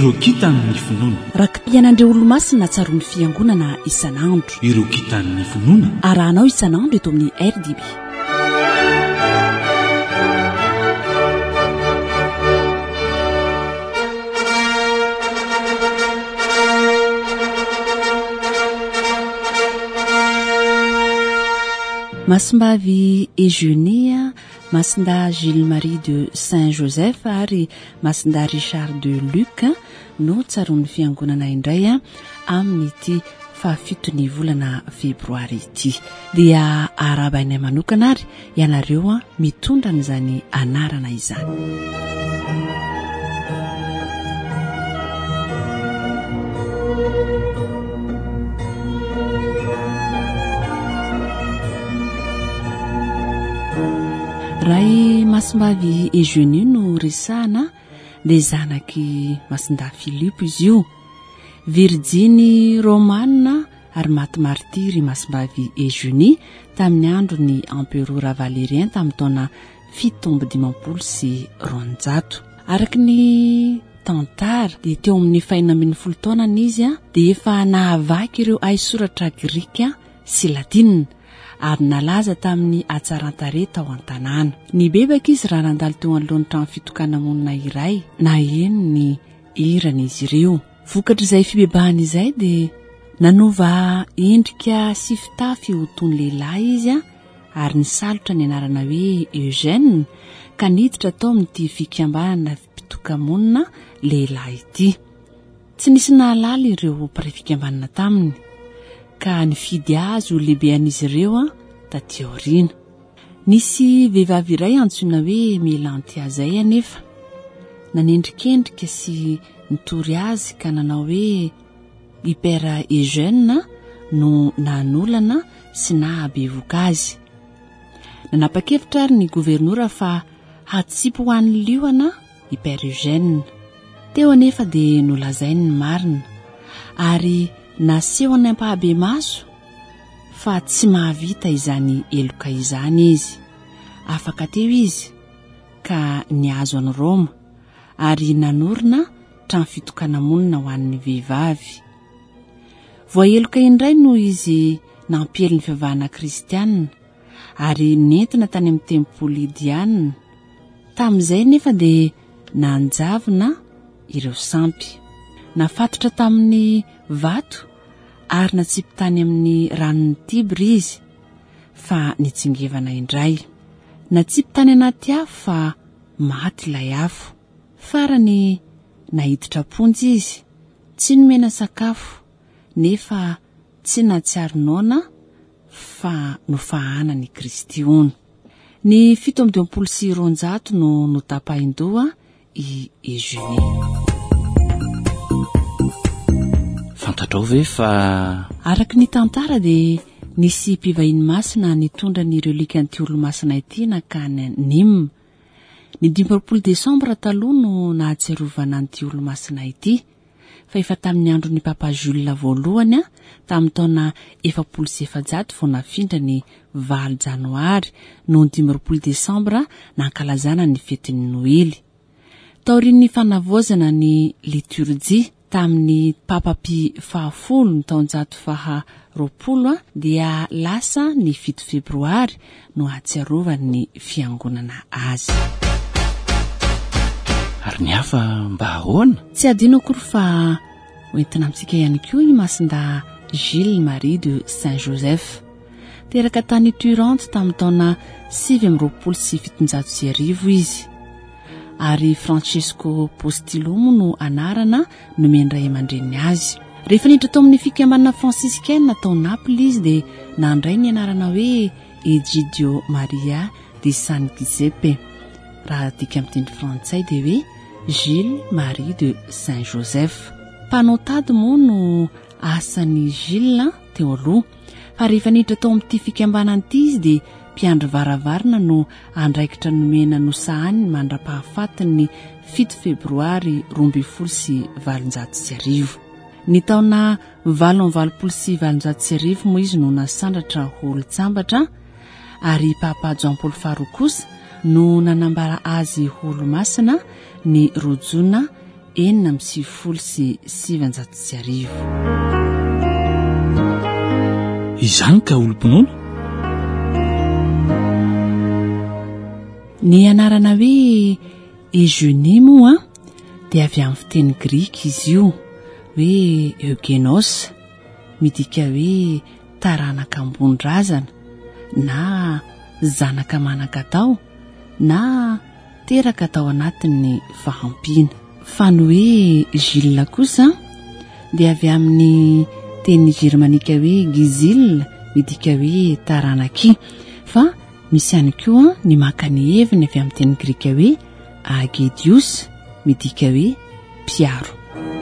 ireo kitan'ny finoana rakim-pianandreo olo-masina tsaroan'ny fiangonana isan'andro. ireo kitan'ny finoana arahanao isan'andro eto amin'ny RDB. Masimbavy Eugénie, Masinda Gilles-Marie de Saint-Joseph ary Masinda Richard de Luc no tsaroan'ny fiangonana indray amin'ny ity fafitony volana febroary ity. Dia arabainay manokana ary ianareo mitondra n'izany anarana izany. Ray Masimbavy Eugénie no resahana dia zanaky Masinda Philippe izy io. Virginie Romane ary maty martiry Masimbavy Eugénie tamin'ny andro ny empereur Valérien tamin'ny taona 720. Araky ny tantara dia teo amin'ny 410 taonany izy dia efa nahavaky ireo aisoratra grika sy latina ary nalaza tamin'ny atsaran-tare tao an-tanàna. Nibebaka izy raha nandalo teo anoloan'ny trano fitokana monina iray na eno ny irana izy ireo. Vokatra izay fibebahana izay dia nanova endrika sy fitafy ho toy ny lehilahy izy ary nisalotra ny anarana hoe Eugène ka niditra tao amin'ity fikambanana mpitoka-monina lehilahy ity. Tsy nisy nahalala ireo mpiray fikambanana taminy ka nifidy azy ho lehibehan'izy ireo taty aoriana. Nisy vehivavy iray antsoina hoe Mélantia zay anefa nanendrikendrika sy nitory azy ka nanao hoe Hyper Eugène no nanolana sy nahabevoka azy. Nanapa-kevitra ary ny gouvernoura fa hatsipy ho an'ny liona Hyper Eugène. Teo anefa dia nolazainy ny marina ary naseho any ampahabe maso fa tsy mahavita izany eloka izany izy. Afaka teo izy ka niazo any Roma ary nanorina trano fitokana monina ho an'ny vehivavy. Voaeloka indray no izy nampihely ny fivavahana kristianina ary nentina tany amin'ny tempoly Diana. Tamin'izay nefa dia nanjavina ireo sampy. Nafatotra tamin'ny vato ary natsipy tany amin'ny ranon'ny Tibre izy fa nitsingevana indray. Natsipy tany anaty afo fa maty ilay afo. Farany nahiditra ponjy izy, tsy nomena sakafo nefa tsy natsiaro noana fa nofahana ny Kristy hono. Ny 720 no notapahindoha i Eugénie. Fantatrao ve fa araky ny tantara dia nisy mpivahiny masina nitondra ny relikan'ity olo-masina ity nakany Nîmes. Ny 12 Desambra taloha no nahatsiarovana an'ity olo-masina ity fa efa tamin'ny andro ny Papa Jules voalohany tamin'ny taona 1700 vao nafindra ny 20 Janoary no 12 Desambra nankalazana ny fetin'ny Noely. Taorian'ny fanavozana ny liturgie tamin'ny Papa Pie fahafolo ny taonjato faharoapolo dia lasa ny 7 Febroary no ahatsiarovany fiangonana azy. Ary ny hafa mba ahoana? Tsy adino akory fa hoentina amintsika ihany koa i Masinda Gilles-Marie de Saint-Joseph. Teraka tany Turante tamin'ny taona 720 izy. Ary Francesco Postilomo no anarana nomeny ray aman-dreny azy. Rehefa niditra tao amin'ny fikambanana fransiskaine tao Naples izy dia nandray ny anarana hoe Egidio Maria de San Giuseppe. Raha dika amin'ny teny frantsay dia hoe Gilles-Marie de Saint-Joseph. Mpanao tady moa no asan'ny Gilles teo aloha. Fa rehefa niditra tao amin'ity fikambanana ity izy dia mpiandry varavarana no andraikitra nomena nosahany mandra-pahafatiny 7 Febroary 2020. Ny taona 720 moa izy no nasandratra olo-tsambatra ary Papa Jean Paul Farouk kosa no nanambara azy olo-masina ny rojona 4,760. Izany ka olom-pinoana? Ny anarana hoe Eugénie moa dia avy amin'ny fiteny grika izy io hoe Eugenos, midika hoe taranaka ambony-drazana na zanaka manan-katao na teraka tao anatin'ny fahampiana. Fa ny hoe Gilles kosa dia avy amin'ny teny germanika hoe Gizil, midika hoe taranaki. Fa misy ihany koa ny maka ny heviny avy amin'ny teny grika hoe Agedius, midika hoe mpiaro.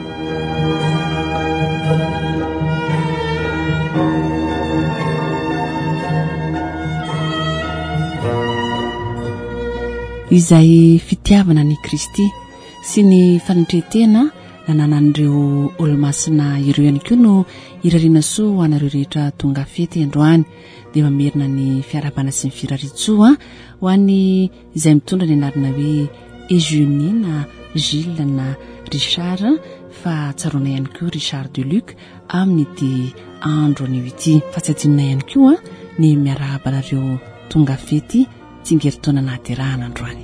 Izay fitiavana ny Kristy sy ny fanatretena nananan'ireo olomasina ireo ihany koa no irariana soa ho anareo rehetra tonga fety androany, dia mamerina ny fiarabana sy ny firaritsoa ho an'ny izay mitondra ny anarana hoe Eugénie na Gilles na Richard, fa tsaroana ihany koa Richard de Luc amin'ity andro anio ity. Fa tsy adinona ihany koa ny miarahaba anareo tonga fety tsingeritaona nahaterahana androany.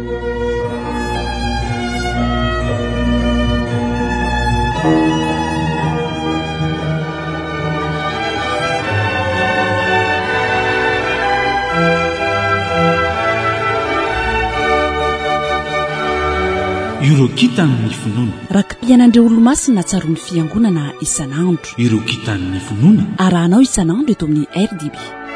Ireo kitany finoana. Rakim-pianandreo olo-masina tsaroan'ny fiangonana isan'andro. Ireo kitany finoana. Arahanao isan'andro eto amin'ny RDB.